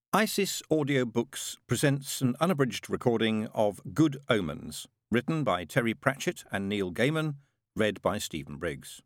ISIS Audiobooks presents an unabridged recording of Good Omens, written by Terry Pratchett and Neil Gaiman, read by Stephen Briggs.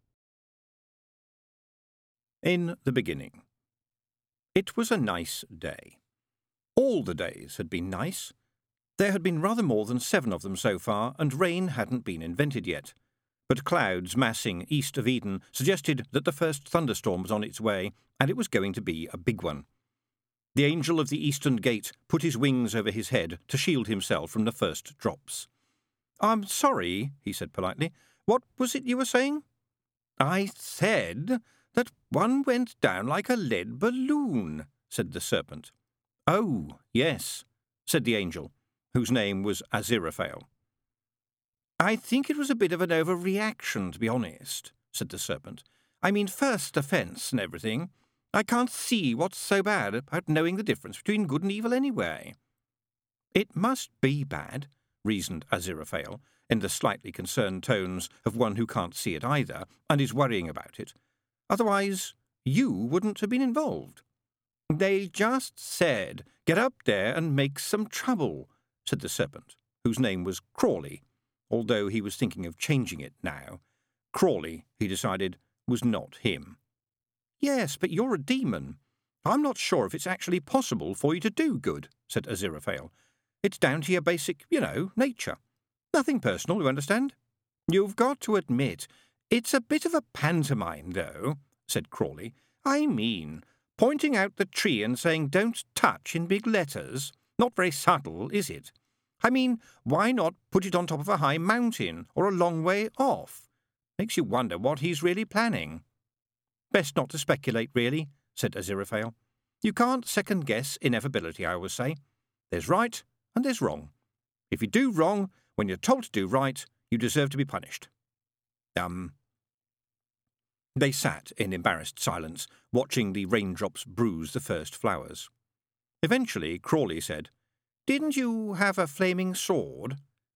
In the beginning. It was a nice day. All the days had been nice. There had been rather more than 7 of them so far, and rain hadn't been invented yet. But clouds massing east of Eden suggested that the first thunderstorm was on its way, and it was going to be a big one. The angel of the eastern gate put his wings over his head to shield himself from the first drops. "I'm sorry," he said politely. "What was it you were saying?" "I said that one went down like a lead balloon," said the serpent. "Oh, yes," said the angel, whose name was Aziraphale. "I think it was a bit of an overreaction, to be honest," said the serpent. "I mean, first offence and everything. I can't see what's so bad about knowing the difference between good and evil anyway." "It must be bad," reasoned Aziraphale, in the slightly concerned tones of one who can't see it either, and is worrying about it. "Otherwise, you wouldn't have been involved." "They just said, 'Get up there and make some trouble,'" said the serpent, whose name was Crawley, although he was thinking of changing it now. Crawley, he decided, was not him. "Yes, but you're a demon. I'm not sure if it's actually possible for you to do good," said Aziraphale. "It's down to your basic, nature. Nothing personal, you understand? You've got to admit, it's a bit of a pantomime, though," said Crawley. "I mean, pointing out the tree and saying 'don't touch' in big letters. Not very subtle, is it? I mean, why not put it on top of a high mountain or a long way off? Makes you wonder what he's really planning." "Best not to speculate, really," said Aziraphale. "You can't second-guess inevitability, I always say. There's right and there's wrong. If you do wrong when you're told to do right, you deserve to be punished." They sat in embarrassed silence, watching the raindrops bruise the first flowers. Eventually, Crawley said, "Didn't you have a flaming sword?"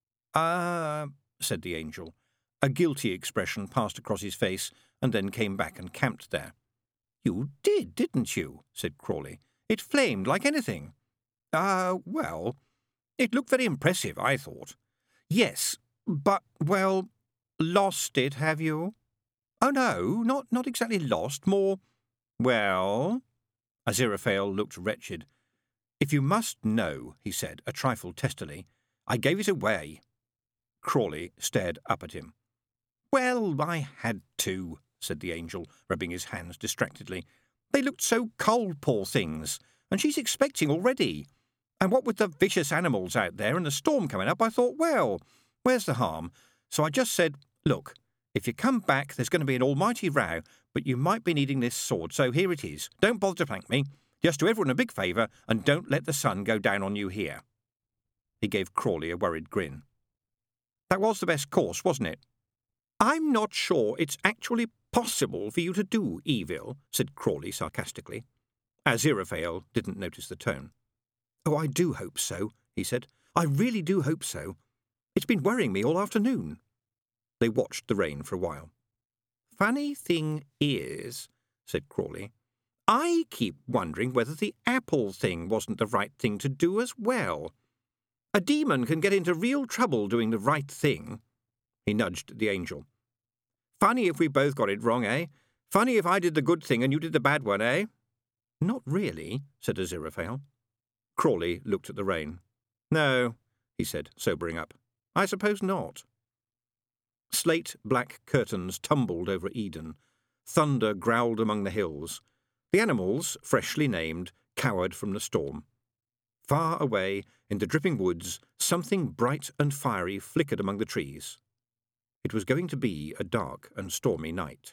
Said the angel. A guilty expression passed across his face and then came back and camped there. "You did, didn't you?" said Crawley. "It flamed like anything." Well, it looked very impressive, I thought." "Yes, but, well, lost it, have you?" "Oh, no, not exactly lost, more—" "Well?" Aziraphale looked wretched. "If you must know," he said, a trifle testily, "I gave it away." Crawley stared up at him. "Well, I had to," said the angel, rubbing his hands distractedly. "They looked so cold, poor things, and she's expecting already. And what with the vicious animals out there and the storm coming up, I thought, well, where's the harm? So I just said, 'Look, if you come back, there's going to be an almighty row, but you might be needing this sword, so here it is. Don't bother to thank me. Just do everyone a big favour, and don't let the sun go down on you here.'" He gave Crawley a worried grin. "That was the best course, wasn't it?" "I'm not sure it's actually possible for you to do evil," said Crawley sarcastically. Aziraphale didn't notice the tone. "Oh, I do hope so," he said. "I really do hope so. It's been worrying me all afternoon." They watched the rain for a while. "Funny thing is," said Crawley, "I keep wondering whether the apple thing wasn't the right thing to do as well. A demon can get into real trouble doing the right thing." He nudged the angel. "Funny if we both got it wrong, eh? Funny if I did the good thing and you did the bad one, eh?" "Not really," said Aziraphale. Crawley looked at the rain. "No," he said, sobering up. "I suppose not." Slate-black curtains tumbled over Eden. Thunder growled among the hills. The animals, freshly named, cowered from the storm. Far away, in the dripping woods, something bright and fiery flickered among the trees. It was going to be a dark and stormy night.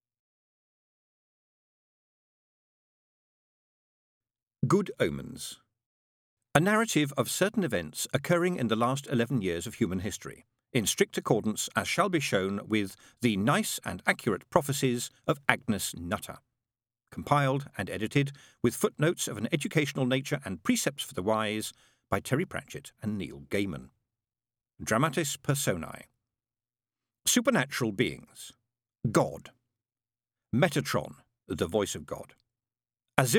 Good Omens. A narrative of certain events occurring in the last 11 years of human history, in strict accordance, as shall be shown, with the nice and accurate prophecies of Agnes Nutter. Compiled and edited, with footnotes of an educational nature and precepts for the wise, by Terry Pratchett and Neil Gaiman. Dramatis Personae. Supernatural beings. God. Metatron, the voice of God.